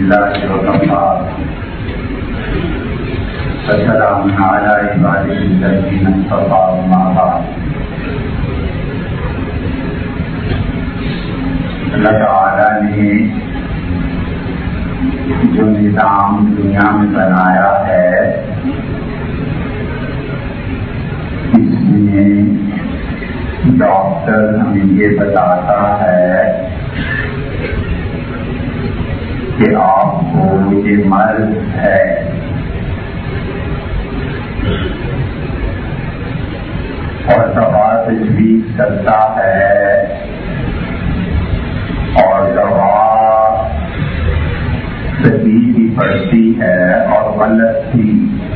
لله وكفى وسلام على عباده الذين اصطفى أما بعد. اللہ تعالیٰ نے جو نظام دنیا میں بنایا ہے اس میں ڈاکٹر ہمیں یہ بتاتا ہے کہ آپ کو یہ مرض ہے، اور دوا تجویز کرتا ہے اور دوا صحیح بھی پڑتی ہے اور غلط بھی.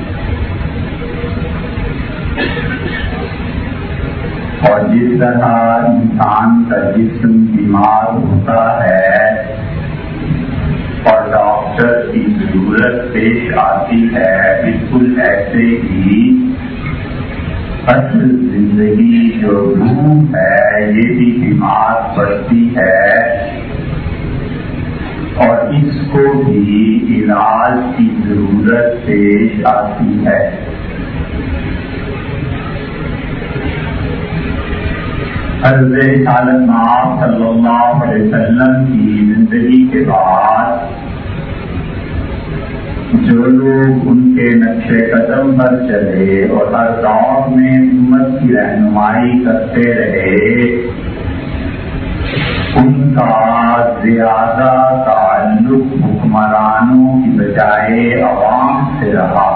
اور جس طرح انسان کا جسم بیمار ہوتا ہے اور ڈاکٹر کی ضرورت پیش آتی ہے، بالکل ایسے ہی اصل زندگی جو روح ہے یہ بھی بیمار پڑتی ہے اور اس کو بھی علاج کی ضرورت پیش آتی ہے. حضرت عالم صلی اللہ علیہ وسلم کی زندگی کے بعد جو لوگ ان کے نقش قدم پر چلے اور ہر دور میں امت کی رہنمائی کرتے رہے، ان کا زیادہ تعلق حکمرانوں کی بجائے عوام سے رہا.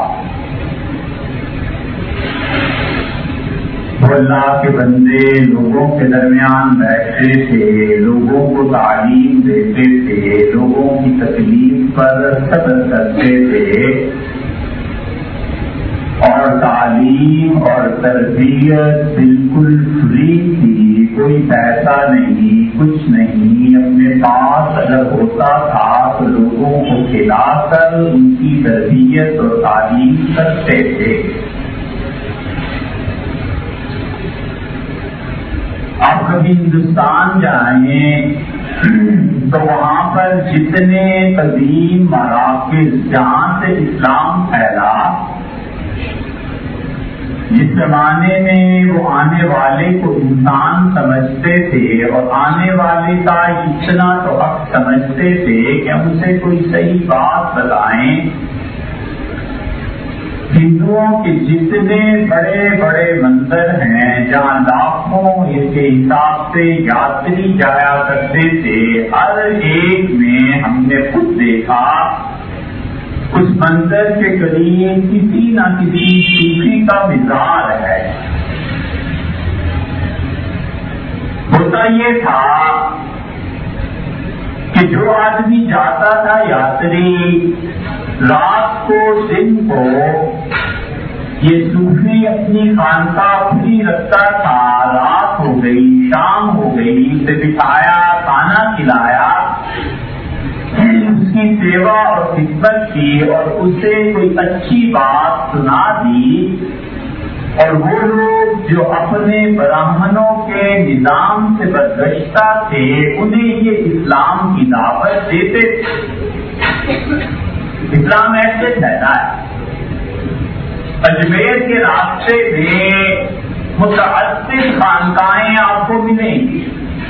وہ اللہ کے بندے لوگوں کے درمیان بیٹھتے تھے، لوگوں کو تعلیم دیتے تھے، لوگوں کی تکلیف پر صبر کرتے تھے، اور تعلیم اور تربیت بالکل فری تھی، کوئی پیسہ نہیں، کچھ نہیں. اپنے پاس اگر ہوتا تھا تو لوگوں کو کھلا کر ان کی تربیت اور تعلیم کرتے تھے. آپ کبھی ہندوستان جائیں تو وہاں پر جتنے قدیم مراکز جہاں سے اسلام پھیلا، جس زمانے میں وہ آنے والے کو انسان سمجھتے تھے اور آنے والے کا اتنا تو حق سمجھتے تھے کہ ہم سے کوئی صحیح بات بتائیں. ہندوؤں کے جتنے بڑے بڑے مندر ہیں جہاں لاکھوں کے حساب سے یاتری جایا کرتے تھے، ہر ایک میں ہم نے خود دیکھا اس مندر کے قریب کسی نہ کسی صوفی کا مزار ہے. ہوتا یہ تھا کہ جو آدمی جاتا تھا یاتری، رات کو دن کو یہ صوفی اپنی خانقاہ کھلی رکھتا تھا. رات ہو گئی، شام ہو گئی، اسے بٹھایا، کھانا کھلایا، اس کی سیوا اور خدمت کی اور اسے کوئی اچھی بات سنا دی. اور وہ لوگ جو اپنے براہمنوں کے نظام سے بدگشتہ تھے انہیں یہ اسلام کی دعوت دیتے تھے. اسلام ایسے پھیلا ہے. اجمیر کے راستے میں متعدد خانقاہیں آپ کو ملیں گی.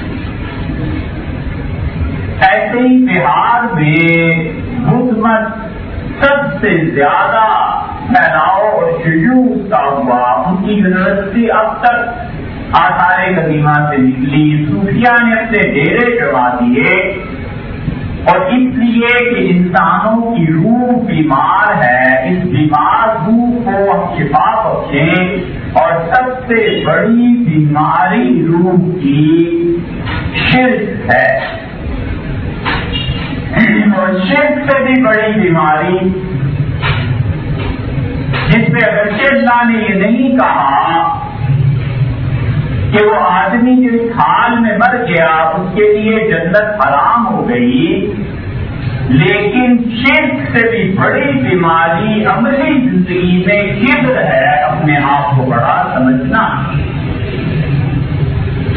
ایسے ہی بہار میں بدھ مت سب سے زیادہ پھیلاؤ اور شیوع کا ہوا. ان کی یونیورسٹی اب تک آثار قدیمہ سے نکلی. صوفیہ نے اپنے ڈیرے جما دیے، اور اس لیے کہ انسانوں کی روح بیمار ہے، اس بیمار روح کو ہم شفا بخشیں. اور سب سے بڑی بیماری روح کی شرک ہے، اور شرک سے بھی بڑی بیماری جس پہ اگرچہ اللہ نے یہ نہیں کہا کہ وہ آدمی جو اس حال میں مر گیا اس کے لیے جنت حرام ہو گئی، لیکن شرک سے بھی بڑی بیماری عملی زندگی میں کبر ہے، اپنے آپ کو بڑا سمجھنا.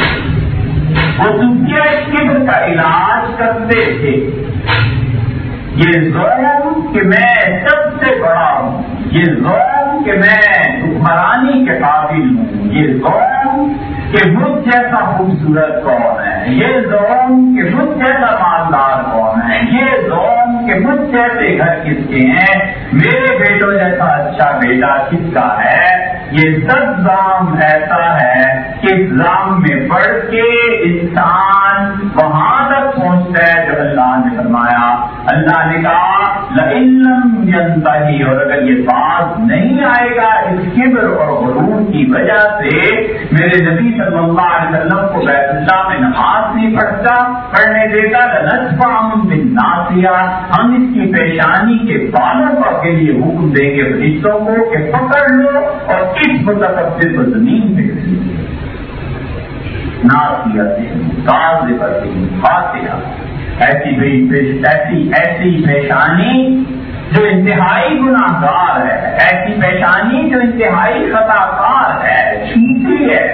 وہ صوفیہ کبر کا علاج کرتے تھے. یہ ظلم کہ میں سب سے بڑا ہوں، یہ ظلم کہ میں حکمرانی کے قابل ہوں، یہ ظلم کہ مجھ جیسا خوبصورت کون ہے، یہ ظلم کہ مجھ جیسا مالدار کون ہے، یہ ظلم کہ مجھ جیسے گھر کس کے ہیں، میرے بیٹوں جیسا اچھا بیٹا کس کا ہے۔ یہ سب ظلم ایسا ہے کہ ظلم میں پڑھ کے انسان وہاں تک پہنچتا ہے جو اللہ نے فرمایا۔ اللہ نے کہا لئن لم ينتہی، اور اگر یہ بات نہیں آئے گا اس کبر اور غرور کی وجہ سے، میرے نبی صلی اللہ علیہ وسلم کو بیت اللہ میں نماز نہیں پڑھنے دیتا، لنسفعن بالناصیہ، ہم اس کی پیشانی کے بالوں کے لیے حکم دیں گے فرشتوں کو کہ پکڑ لو اور اس متکبر کو زمین پہ ناصیہ سے کاذبۃ خاطئہ، ایسی پیشانی جو انتہائی گناہ گار ہے، ایسی پیشانی جو انتہائی خطا کار ہے، جھوٹی ہے۔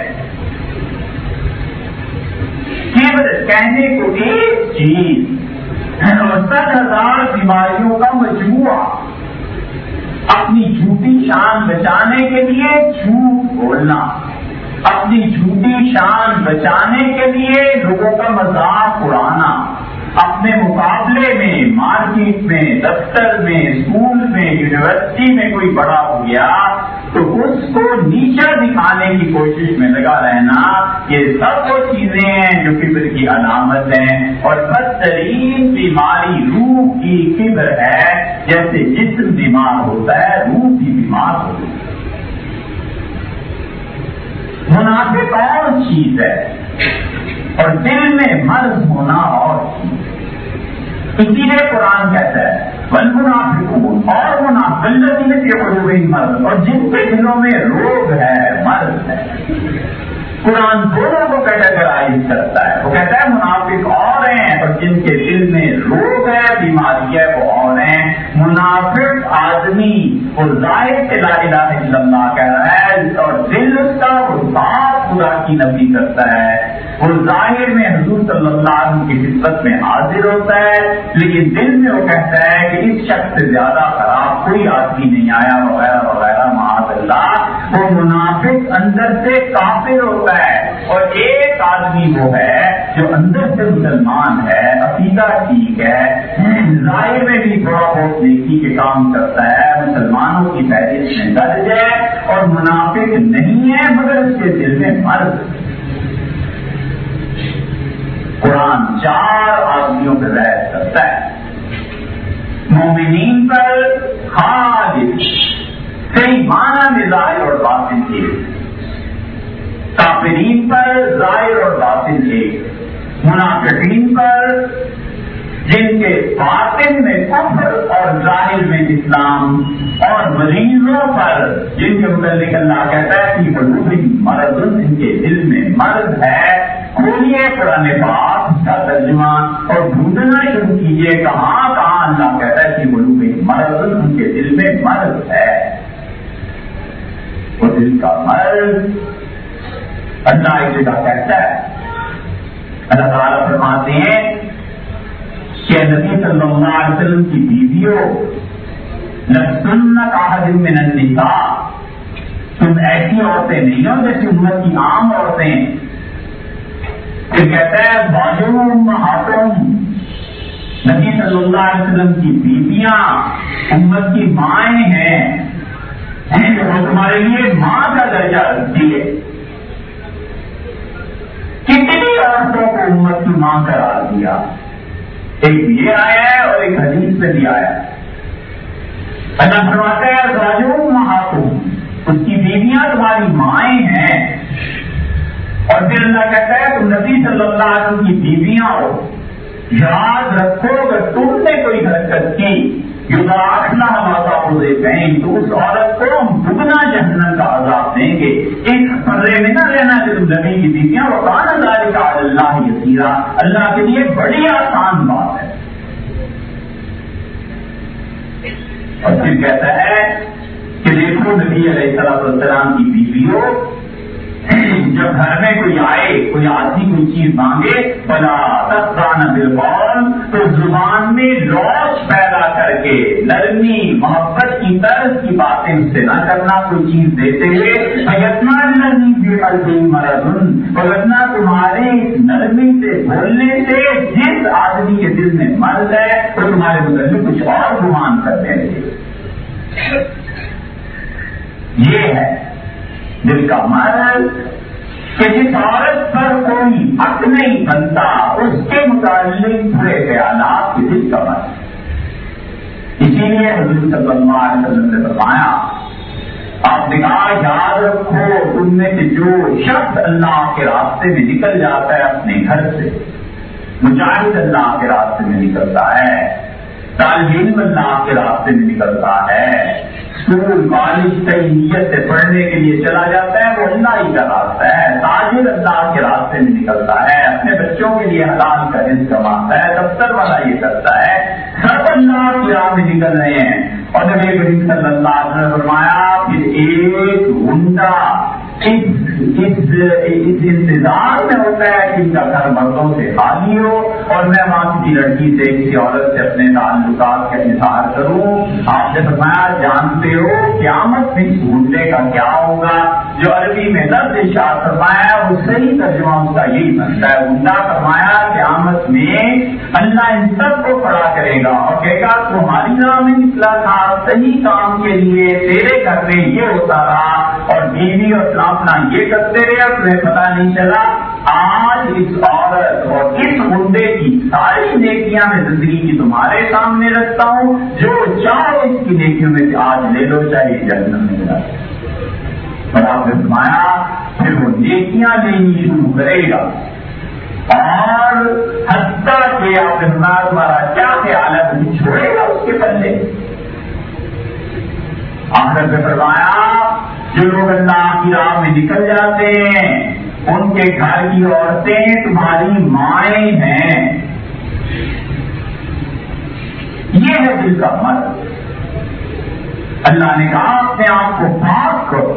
کہنے کو ایک چیز اور 10,000 بیماریوں کا مجموعہ، اپنی جھوٹی شان بچانے کے لیے جھوٹ بولنا، اپنی جھوٹی شان بچانے کے لیے لوگوں کا مذاق اڑانا، اپنے مقابلے میں مارکیٹ میں، دفتر میں، اسکول میں، یونیورسٹی میں کوئی بڑا ہو گیا تو اس کو نیچا دکھانے کی کوشش میں لگا رہنا، یہ سب وہ چیزیں ہیں جو کبر کی علامت ہیں۔ اور بدترین بیماری روح کی کبر ہے، جیسے جسم بیمار ہوتا ہے روح بھی بیمار ہوتی ہے۔ منافق اور چیز ہے اور دل میں مرض ہونا اور چیز، اسی لیے قرآن کہتا ہے والمنافقون، اور منافق الذین فی قلوبہم مرض، اور جن کے دلوں میں روگ ہے، مرض ہے۔ قرآن دونوں کو کیٹیگرائز کرتا ہے، وہ کہتا ہے منافق اور ہیں اور جن کے دل میں روگ ہے، بیماری ہے، وہ اور ہیں۔ منافق آدمی وہ ظاہر سے لا الہ الا اللہ کہہ رہا ہے اور دل اس کا وہ ذات خدا کی نفی کرتا ہے، وہ ظاہر میں حضور صلی اللہ علیہ وسلم کی خدمت میں حاضر ہوتا ہے لیکن دل میں وہ کہتا ہے کہ اس شخص سے زیادہ خراب کوئی آدمی نہیں آیا وغیرہ وغیرہ، معاذ اللہ۔ وہ منافق اندر سے کافر ہوتا ہے، اور ایک آدمی وہ ہے جو اندر سے مسلمان ہے، عقیدہ ٹھیک ہے، ظاہر میں بھی تھوڑا بہت نیکی کے کام کرتا ہے، مسلمانوں کی فہرست میں درج ہے اور منافق نہیں ہے مگر اس کے دل میں مرض۔ قرآن 4 آدمیوں پر رعایت کرتا ہے، مومنین پر خالص صحیح معنی میں ظاہر اور باطن کے، کافرین پر ظاہر اور باطن کے، منافقین پر جن کے باطن میں کفر اور ظاہر میں اسلام، اور مریضوں پر جن کے متعلق اللہ کہتا ہے کہ قلوبہم مرض، ان کے دل میں مرض ہے۔ کھولیے قرآن پاک کا ترجمہ اور ڈھونڈنا شروع کیجیے کہاں کہاں اللہ کہتا ہے کہ قلوبہم مرض، ان کے دل میں مرض ہے۔ وہ دل کا مرض اللہ ایک جگہ کہتا ہے، اللہ تعالیٰ فرماتے ہیں کہ نبی صلی اللہ علیہ وسلم کی بیویوں لستن کاحد من النساء، تم ایسی عورتیں نہیں ہو جیسے امت کی عام عورتیں۔ پھر کہتا ہے باجو امہاتم، نبی صلی اللہ علیہ وسلم کی بیویاں امت کی مائیں ہیں، وہ تمہارے لیے ماں کا درجہ رکھتی ہے۔ کتنی عورتوں کو امت کی ماں قرار دیا، ایک یہ آیا ہے اور ایک حدیث میں بھی آیا ہے۔ اللہ فرماتا ہے باجو امہاتم، اس کی بیویاں تمہاری مائیں ہیں، اور پھر اللہ کہتا ہے تم نبی صلی اللہ علیہ وسلم کی بیویاں ہو، یاد رکھو اگر تم نے کوئی حرکت کی یضاعفن ماذا عذابین، تو اس عورت کو ہم دگنا جہنم کا عذاب دیں گے۔ ایک پرے میں نہ رہنا کہ تم نبی کی بیویاں، وکان ذلک علی اللہ یسیرا، اللہ کے لیے بڑی آسان بات ہے۔ اور پھر کہتا ہے کہ دیکھو نبی علیہ السلام کی بیویوں، جب گھر میں کوئی آئے، کوئی آدمی کوئی چیز مانگے، فلا تخضعن بالقول، تو زبان میں لوچ پیدا کے نرمی محبت کی طرز کی باتیں اس سے نہ کرنا، کوئی چیز دیتے ہوئے بگتنا تمہارے اس نرمی سے بولنے سے جس آدمی کے دل میں مرض ہے تو تمہارے متعلق کچھ اور گمان کرنے لگے. یہ ہے دل کا مرض کہ جس عورت پر کوئی حق نہیں بنتا اس کے متعلق برے خیالات کے دل کا مرض. اسی لیے حضور صلی اللہ علیہ وسلم نے فرمایا آپ نے کہا یاد رکھو تم میں سے جو شخص اللہ کے راستے میں نکل جاتا ہے اپنے گھر سے، مجاہد اللہ کے راستے میں نکلتا ہے، طالب علم اللہ کے راستے میں نکلتا ہے، اسکول کالج کئی نیت سے پڑھنے کے لیے چلا جاتا ہے، وہ اللہ ہی کا راستہ ہے، تاجر اللہ کے راستے میں نکلتا ہے، اپنے بچوں کے لیے حلال کا رزق کماتا ہے، دفتر والا یہ کرتا ہے، سب اللہ کی راہ میں نکل رہے ہیں. اور نبی کریم صلی اللہ علیہ وسلم نے فرمایا پھر ایک گنڈا اس انتظار میں ہوتا ہے کہ ان کا گھر مردوں سے خالی ہو اور میں وہاں کسی لڑکی سے کسی عورت سے اپنے تعلقات کا اظہار کروں. آپ نے فرمایا جانتے ہو قیامت میں اس گنڈے کا کیا ہوگا؟ جو عربی میں لفظ ارشاد فرمایا وہ صحیح ترجمہ اس کا یہی بنتا ہے. گنڈا فرمایا قیامت میں اللہ ان سب کو کھڑا کرے گا اور کہے گا تمہاری راہ میں نکلا تھا صحیح کام کے لیے، تیرے گھر میں یہ ہوتا رہا اور بیوی اور اپنا یہ کرتے رہے، تمہیں پتا نہیں چلا. آج اس عورت اور اس گنڈے کی ساری نیکیاں میں زندگی کی تمہارے سامنے رکھتا ہوں، جو چاہو اس کی نیکیوں میں سے آج لے لو چاہے جہنم میں جا. اور آپ نے فرمایا پھر وہ نیکیاں لینی شروع کرے گا اور حتیٰ کہ آپ نے فرمایا تمہارا کیا خیال ہے تم چھوڑے گا اس کے پلے. آخر میں فرمایا جو لوگ اللہ کی راہ میں نکل جاتے ہیں ان کے گھر کی عورتیں تمہاری مائیں ہیں. یہ ہے دل کا مرض. اللہ نے کہا اپنے آپ کو پاک کرو،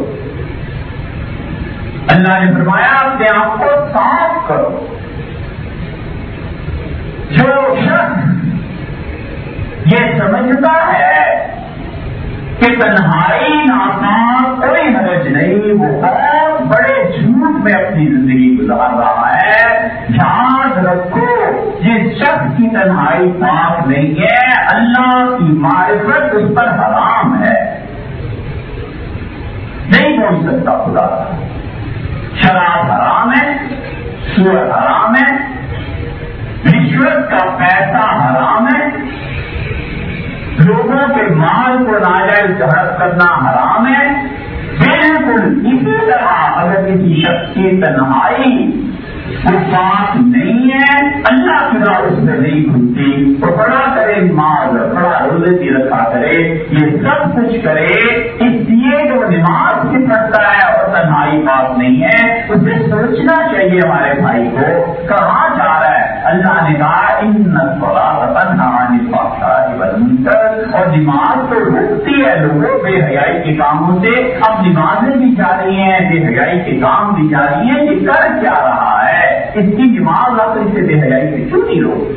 اللہ نے فرمایا اپنے آپ کو صاف کرو. جو شخص یہ سمجھتا ہے کہ تنہائی ناکام کوئی حرج نہیں، وہ بہت بڑے جھوٹ میں اپنی زندگی گزار رہا ہے. یاد رکھو جس شخص کی تنہائی پاک نہیں ہے اللہ کی معرفت اس پر حرام ہے، نہیں پہنچ سکتا خدا. شراب حرام ہے، سود حرام ہے، رشوت کا پیسہ حرام ہے، لوگوں کے مال کو ناجائز جہت کرنا حرام ہے. بالکل اسی طرح اگر کسی شخص کی تنہائی وہ پاک نہیں ہے، اللہ کی راہ اس میں نہیں کھلتی، وہ بڑا کرے نماز، بڑا روزے کی رکھا کرے، یہ سب کچھ کرے، اس لیے جو نماز بھی پڑھتا ہے اور تنہائی پاک نہیں ہے اسے سوچنا چاہیے ہمارے بھائی کو کہاں جا رہا ہے. اللہ نے کہا ان الصلاۃ تنہی عن الفحشاء والمنکر، اور نماز تو روکتی ہے لوگوں بے حیائی کے کاموں سے. اب نمازیں بھی جا رہی ہیں، بے حیائی کے کام بھی جا رہی ہیں، یہ کر کیا رہا ہے؟ اس کی نماز آپ اسے بے حیائی سے کیوں نہیں روک؟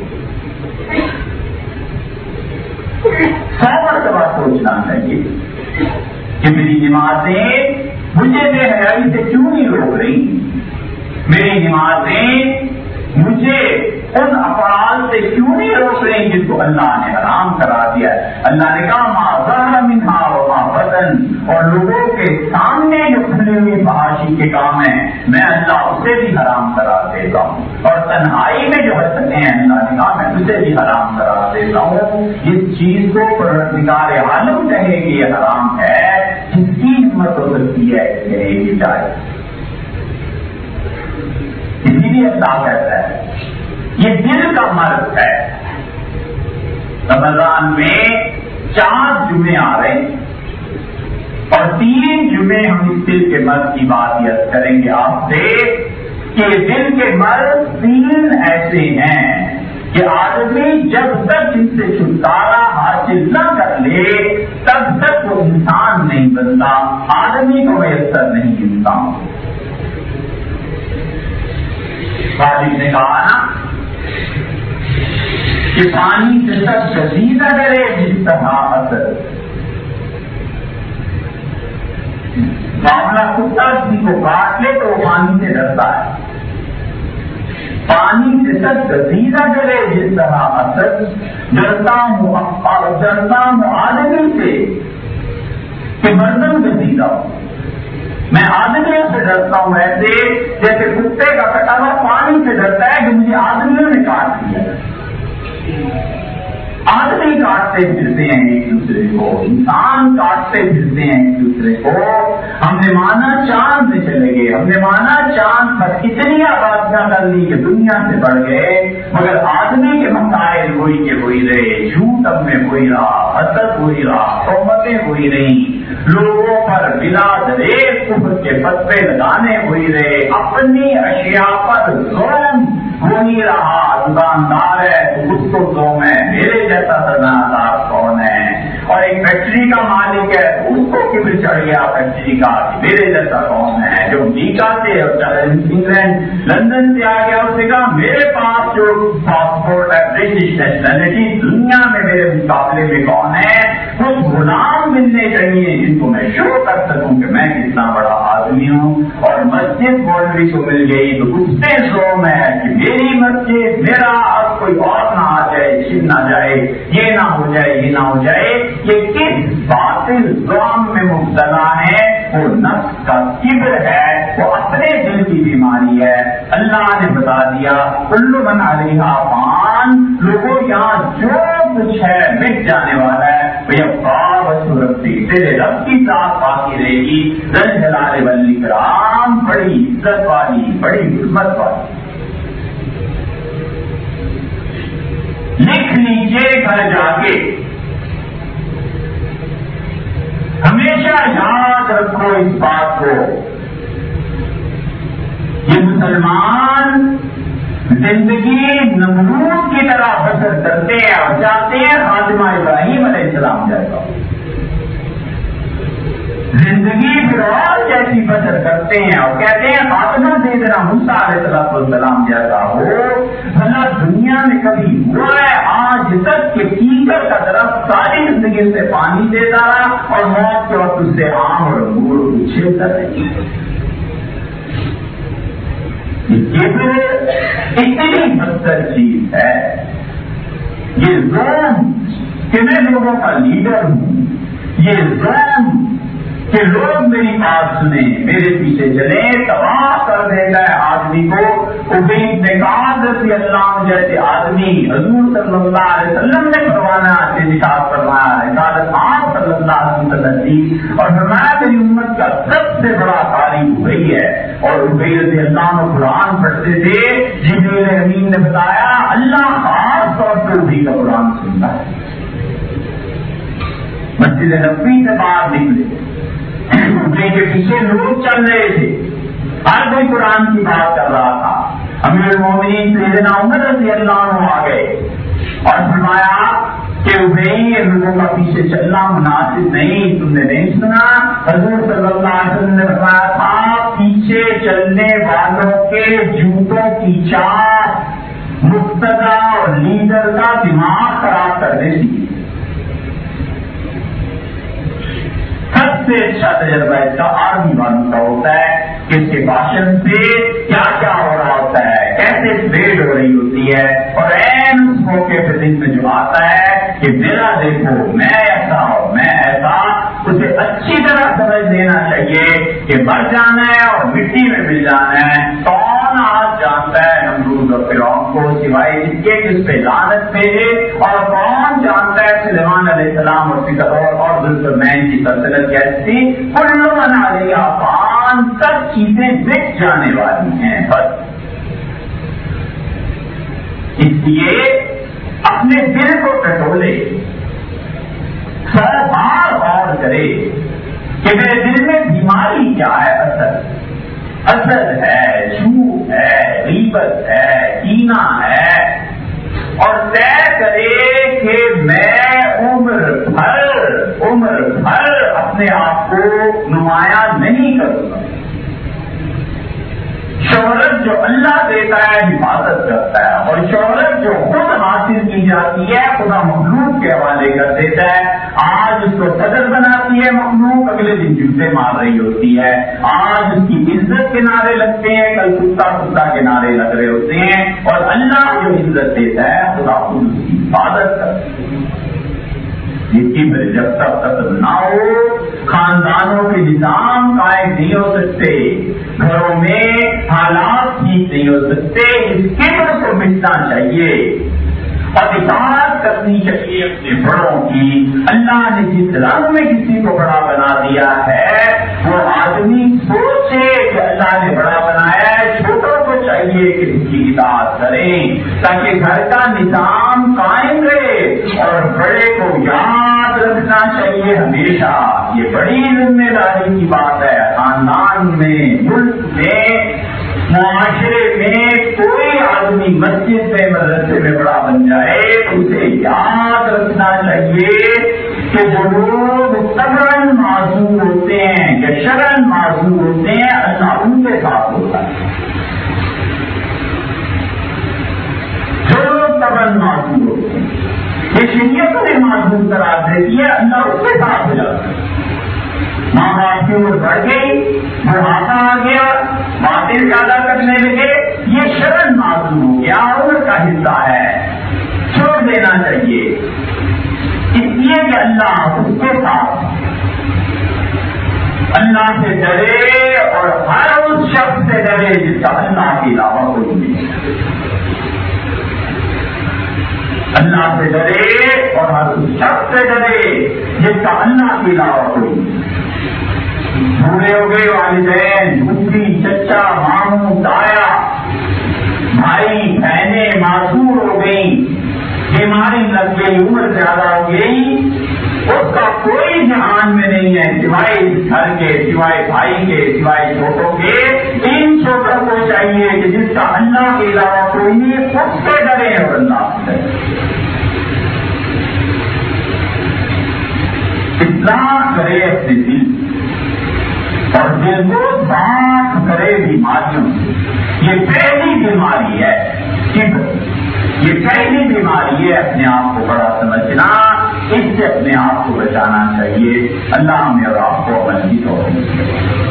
100 مرتبہ سوچنا چاہیے کہ میری نمازیں مجھے بے حیائی سے کیوں نہیں روک رہی، میری نمازیں مجھے ان افعال سے کیوں نہیں روک رہی جس کو اللہ نے حرام کرا دیا ہے. اللہ نے کہا ما ظہر منہا وما بطن، اور لوگوں کے سامنے جو کھلی ہوئی فحاشی کے کام ہیں میں اللہ اسے بھی حرام کرا دیتا ہوں، اور تنہائی میں جو حرکتیں ہیں اللہ نے کہا میں اسے بھی حرام کرا دیتا ہوں. جس چیز کو پروردگار عالم کہے کہ یہ حرام ہے، جس کی ہمت ہو سکتی ہے کہ یہ جائے. اسی لیے اللہ کہتا ہے یہ دل کا مرض ہے. رمضان میں 4 جمعے آ رہے ہیں اور 3 جمعے ہم اس دل کے مرض کی بات یاد کریں گے آپ سے کہ دل کے مرض 3 ایسے ہیں کہ آدمی جب تک ان سے چھٹکارا حاصل نہ کر لے تب تک وہ انسان نہیں بنتا، آدمی کو میسر نہیں انسان. غالب نے کہا نا کہ پانی سے سب گزیدہ کرے جس طرح اثر معاملہ کتا کسی کو کاٹ لے تو وہ پانی سے ڈرتا ہے. پانی سے سب گزیدہ کرے جس طرح اثر ڈرتا ہوں آدمی سے کہ مردم گزیدہ ہو. میں آدمیوں سے ڈرتا ہوں ایسے جیسے کتے کا کٹا ہوا پانی سے ڈرتا ہے کہ مجھے آدمیوں نے کاٹ دیا. آدمی کاٹتے پھرتے ہیں ایک دوسرے کو, انسان کاٹتے پھرتے ہیں ایک دوسرے کو. ہم نے مانا چاند سے چلے گئے, ہم نے مانا چاند پر اتنی آبادیاں کر لی کہ دنیا سے بڑھ گئے, مگر آدمی کے مسائل وہی کے وہی رہے. جھوٹ اب میں وہی رہا, حسد وہی رہا, تہمتیں وہی رہی, لوگوں پر بلا دریغ کفر کے فتوے لگانے وہی رہے, اپنی اشیاء پر ظلم وہی رہا. دکاندار ہے تو اس کو ظلم ہے, میرے جیسا سرمایہ کون ہے, اور ایک فیکٹری کا مالک ہے تو اس کو کبر چڑھ گیا فیکٹری کا میرے جیسا کون ہے. جو امریکہ سے انگلینڈ لندن سے آ گیا اس نے کہا میرے پاس جو پاسپورٹ ہے برٹش نیشنلٹی دنیا میں میرے مقابلے میں کون ہے. کچھ غلام ملنے چاہیے جن کو میں شو کر سکوں کہ میں کتنا بڑا آدمی ہوں. اور مسجد مولوی کو مل گئی تو اس سے زوم ہے کہ میری مسجد میرا, اب کوئی اور نہ آ جائے, چھن نہ جائے, یہ نہ ہو جائے, یہ نہ ہو جائے. یہ کس باطل ظلم میں مبتلا ہے؟ وہ نفس کا کبر ہے, وہ اپنے دل کی بیماری ہے. اللہ نے بتا دیا کل من علیہا فان, لوگوں یہاں جو کچھ ہے مٹ جانے والا ہے. تیرے رب کی ذات باقی رہے گی. ذل جلال والاکرام, بڑی عزت والی, بڑی حرمت والی. لکھ لیجیے گھر جا کے, ہمیشہ یاد رکھو اس بات کو, یہ مسلمان زندگی نمرود کی طرح بسر کرتے ہیں اور چاہتے ہیں خاتمہ ابراہیم علیہ السلام جیسا. زندگی فرعون جیسی بسر کرتے ہیں اور کہتے ہیں خاتمہ سیدنا موسیٰ علیہ السلام جیسا ہو. بھلا دنیا میں کبھی ہوا ہے آج تک کہ کیکر کا درخت ساری زندگی سے پانی دیتا رہا اور موت کے وقت اس سے آم اور انگور چھیلتا رہے؟ یہ اتنی بدتر چیز ہے. یہ ظلم کہ میں لوگوں کا لیڈر ہوں, یہ ظلم کہ لوگ میری بات سنیں, میرے پیچھے چلیں, تباہ کر دیتا ہے آدمی کو. عبید نے کہا رضی اللہ جیسے آدمی حضور صلی اللہ علیہ وسلم نے فرمانا سے نکاح فرمایا, رسالت آپ صلی اللہ علیہ وسلم تھی اور فرمایا میری امت کا سب سے بڑا تاریخ وہی ہے. اور عبید رضی اللہ عنہ قرآن پڑھتے تھے, جبریل امین نے بتایا اللہ خاص طور پر بھی کا قرآن سنتا ہے. مسجد نبوی سے باہر نکلے, کے پیچھے لوگ چل رہے تھے, ہر کوئی قرآن کی بات کر رہا تھا. امیر المومنین سیدنا عمر رضی اللہ عنہ آ گئے اور فرمایا کہ یہ لوگوں کا پیچھے چلنا مناسب نہیں, تم نے نہیں سنا. حضور صلی اللہ علیہ وسلم نے فرمایا تھا پیچھے چلنے والوں کے جوتوں کی چاٹ مقتدا اور لیڈر کا دماغ خراب کر دیتی. سب سے اچھا تجربہ اس کا آرمی والوں کا ہوتا ہے کہ اس کے بھاشن سے کیا کیا ہو رہا ہوتا ہے, کیسے پریڈ ہو رہی ہوتی ہے, اور این اس موقع پہ دن میں جو آتا ہے کہ میرا دیکھو میں ایسا ہوں میں ایسا, اسے اچھی طرح سمجھ لینا چاہیے کہ مر جانا ہے اور مٹی میں مل جانا ہے. کون آج جانتا ہے نمرود اور فرعون کو سوائے اس کے کہ اس پہ لعنت بھیجے, اور کون جانتا ہے سلیمان علیہ السلام اور ذوالقرنین کی سلطنت کیسی. کل من علیہا فان, سب چیزیں مٹ جانے والی ہیں بس. اس لیے اپنے دل کو ٹٹولے, سر بار غور کرے کہ میرے دل میں بیماری کیا ہے. اصل ہے, جھوٹ ہے, غیبت ہے, کینہ ہے, اور طے کرے کہ میں عمر بھر اپنے آپ کو نمایاں نہیں کروں گا. شہرت جو اللہ دیتا ہے حفاظت کرتا ہے, اور شہرت جو خود حاصل حاصل کی جاتی ہے خدا مخلوق کے حوالے کر دیتا ہے. آج اس کو صدر بناتی ہے مخلوق، اگلے دن جوتے مار رہی ہوتی ہے. آج اس کی عزت کے نعرے لگتے ہیں، کل کتا کے نعرے لگ رہے ہوتے ہیں. اور اللہ جو عزت دیتا ہے خدا خود اس کی حفاظت کرتا ہے. یہ جب تک ختم نہ ہو خاندانوں کے نظام قائم نہیں ہو سکتے، گھروں میں حالات ٹھیک نہیں ہو سکتے. اس کبر کو مٹنا چاہیے اور اطاعت کرنی چاہیے اپنے بڑوں کی. اللہ نے جس رنگ میں کسی کو بڑا بنا دیا ہے وہ آدمی سوچے کہ اللہ نے بڑا بنایا ہے، چھوٹوں کو چاہیے کہ اس کی اطاعت کریں تاکہ گھر کا نظام قائم رہے. اور بڑے کو یاد رکھنا چاہیے ہمیشہ، یہ بڑی ذمہ داری کی بات ہے. خاندان میں، ملک میں، معاشرے میں کوئی آدمی مسجد میں مدرسے میں بڑا بن جائے تو اسے یاد رکھنا چاہیے کہ جو لوگ صبرن معذور ہوتے ہیں یا شرن معذور ہوتے ہیں اللہ ان کے ساتھ ہوتا ہے. جو لوگ صبرن معذور ہوتے ہیں یہ شریعت نے معذور قرار دیتی ہے، اللہ اس کے ساتھ ہو جاتا ہے. ماں باپ کی عمر بڑھ گئی، بڑھاپا آ گیا، باتیں زیادہ کرنے لگے، یہ شرن معذور ہو گیا، عمر کا حصہ ہے، چھوڑ دینا چاہیے. اس لیے کہ اللہ اس کے ساتھ، اللہ سے ڈرے اور ہر اس شخص سے ڈرے جس کا اللہ کے علاوہ کوئی نہیں. اللہ سے ڈرے اور ہر اس شخص سے ڈرے جس کا اللہ کے علاوہ کوئی نہیں. بوڑھے ہو گئے والدین، بھوکی، چچا، ماموں، تایا، بھائی بہنیں معذور ہو گئی، بیماری لگ گئی، عمر زیادہ ہو گئی، اس کا کوئی دھیان میں نہیں ہے سوائے اس گھر کے، سوائے بھائی کے، سوائے چھوٹوں کے. ان چھوٹوں کو چاہیے کہ جس کا اللہ کے علاوہ کوئی نہیں خود سے ڈرے اور اللہ سے ڈرے. اصلاح کرے اپنے دل اور دل کو صاف کرے بیماریوں سے. یہ پہلی بیماری ہے، یہ پہلی بیماری ہے اپنے آپ کو بڑا سمجھنا. اس سے اپنے آپ کو بچانا چاہیے. اللہ ہمیں اور آپ کو عمل کی توفیق دے.